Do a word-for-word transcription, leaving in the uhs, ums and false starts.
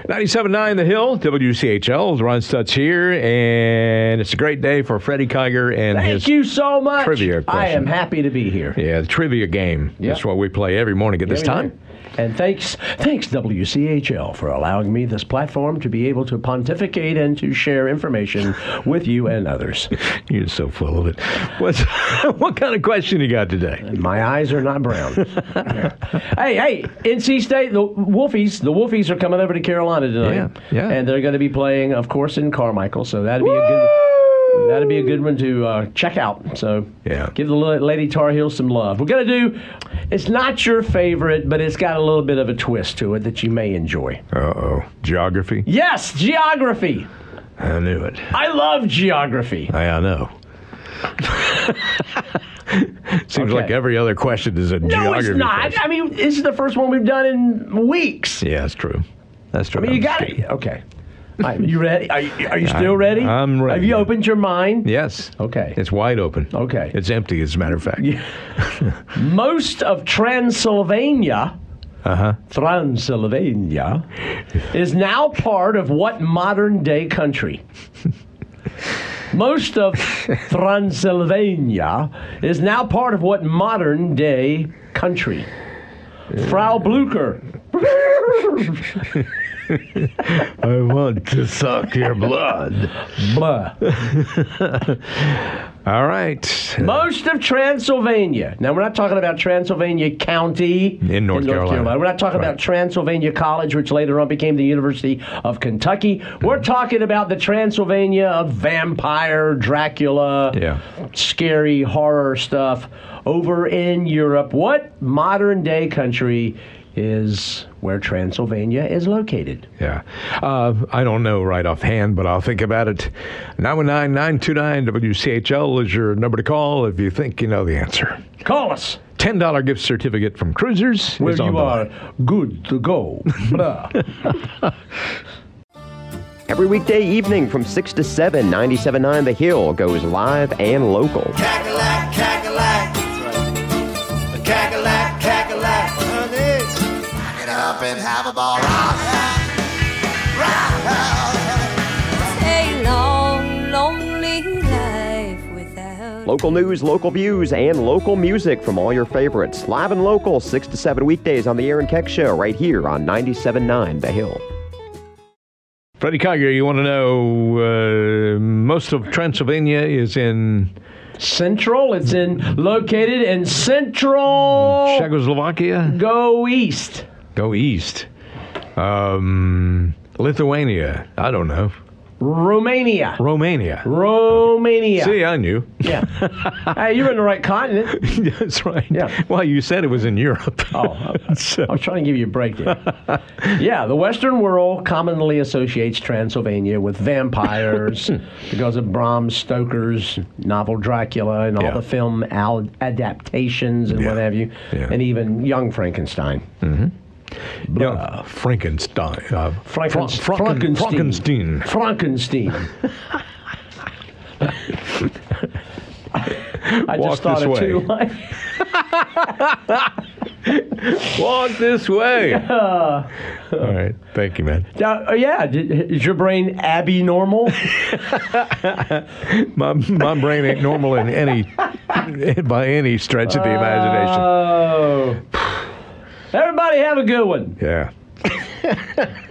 ninety-seven point nine The Hill, W C H L. Ron Stutz here, and it's a great day for Freddie Kiger and Thank his you so much. trivia I question. am happy to be here. Yeah, the trivia game. Yep. That's what we play every morning at this Every time. day. And thanks, thanks W C H L for allowing me this platform to be able to pontificate and to share information with you and others. You're so full of it. What's, what kind of question you got today? My eyes are not brown. hey, hey, N C State, the Wolfies, the Wolfies are coming over to Carolina tonight. Yeah, yeah. And they're going to be playing, of course, in Carmichael. So that'd be a good. That'd be a good one to uh, check out. So Yeah. give the Lady Tar Heels some love. We're going to do, it's not your favorite, but it's got a little bit of a twist to it that you may enjoy. Uh-oh. Geography? Yes, geography. I knew it. I love geography. I, I know. Seems Okay. like every other question is a No, geography it's not. question. I mean, this is the first one we've done in weeks. Yeah, that's true. That's true. I mean, you I'm got just it. Okay. All right, you ready? Are you, are you still ready? I'm ready. Have you opened your mind? Yes. Okay. It's wide open. Okay. It's empty, as a matter of fact. Most of Transylvania, Uh-huh. Transylvania, is now part of what modern day country? Most of Transylvania is now part of what modern day country? Frau Blucher. I want to suck your blood. Blah. All right. Most of Transylvania. Now, we're not talking about Transylvania County In North Carolina. We're not talking Right. about Transylvania College, which later on became the University of Kentucky. We're talking about the Transylvania of vampire, Dracula, Yeah. scary horror stuff over in Europe. What modern day country is where Transylvania is located? Yeah. Uh, I don't know right offhand, but I'll think about it. nine one nine, nine two nine, W C H L is your number to call if you think you know the answer. Call us. ten dollars gift certificate from Cruisers Where is on you the are line. good to go. Blah. Every weekday evening from six to seven, ninety-seven point nine The Hill goes live and local. Cackalack, cackalack. Cackalack, cackalack. Honey. Pack it up and have a ball. Rock, rock. A long, lonely life without. Local news, local views, and local music from all your favorites. Live and local, six to seven weekdays on The Aaron Keck Show right here on ninety-seven point nine The Hill. Freddie Kiger, you want to know uh, most of Transylvania is in Central. It's in located in Central. Czechoslovakia? Go east. Go east. Um, Lithuania. I don't know. Romania. Romania. Romania. See, I knew. Yeah. Hey, you're in the right continent. That's right. Yeah. Well, you said it was in Europe. Oh, I, So- I was trying to give you a break there. Yeah, the Western world commonly associates Transylvania with vampires because of Bram Stoker's novel Dracula and all Yeah. the film al- adaptations and Yeah. what have you, Yeah. and even Young Frankenstein. Yeah, Frankenstein. Uh, Franken- Fra- Franken- Frankenstein. Frankenstein. I Walk just thought this of way. two lines. Walk this way. All right. Thank you, man. Uh, yeah, did, is your brain Abby normal? My, my brain ain't normal in any by any stretch of the imagination. Oh. Everybody have a good one. Yeah.